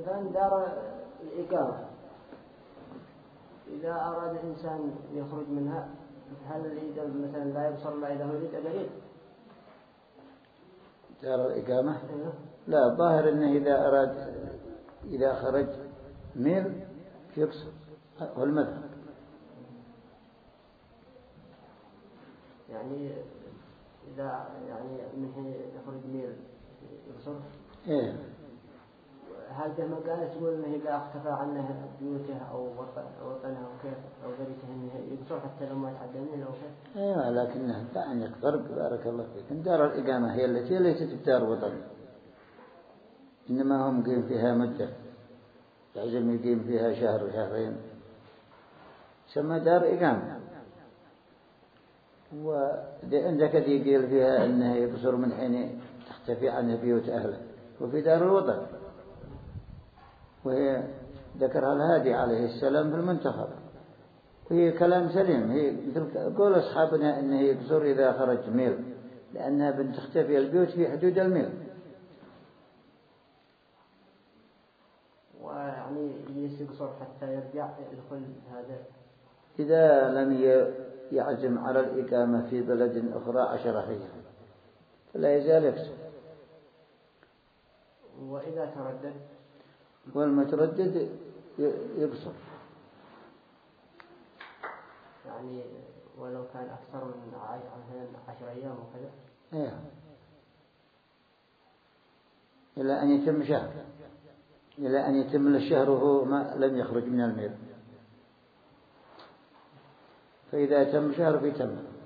مثلا دار الإقامة إذا أراد الإنسان يخرج منها هل إذا مثلا لا يبصر الله إذا ولد قريب دار الإقامة؟ لا، الظاهر أنه إذا أراد إذا خرج ميل يبصر، هو المذهب. يعني إذا يعني من حين يخرج ميل يبصر. إيه. هل ده مقالة تقول إنه إذا اختفى عنه بيوته أو وطنه أو كيف أو ذريته إنه يبصر حتى لو ما تعدى منه أو كيف؟ أيوة، لكنه يعني فرق. بارك الله فيك. دار الإقامة هي التي ليست بدار وطن، إنما هم يقيم فيها مدة، لازم يقيم فيها شهر شهرين، سمى دار إقامة. وعندك يقيل فيها أنه يبصر من حين تختفي عنه بيوت أهله، وفي دار الوطن، وهي ذكرها الهادي عليه السلام في المنتخب، وهي كلام سليم. هي مثل قول أصحابنا أنه يبصر إذا خرج ميل، لأنها بتختفي البيوت في حدود الميل. ويعني يبصر حتى يرجع يدخل هذا إذا لم يعزم على الإقامة في بلد أخرى 10 أيام فلا يزال يكسب. وإذا تردد، والمتردد يبصر، يعني ولو كان أكثر من 10 أيام وكذا. إيه. إلى أن يتم شهر، إلى أن يتم الشهر وهو ما لم يخرج من الميل، فإذا تم شهر فيتم.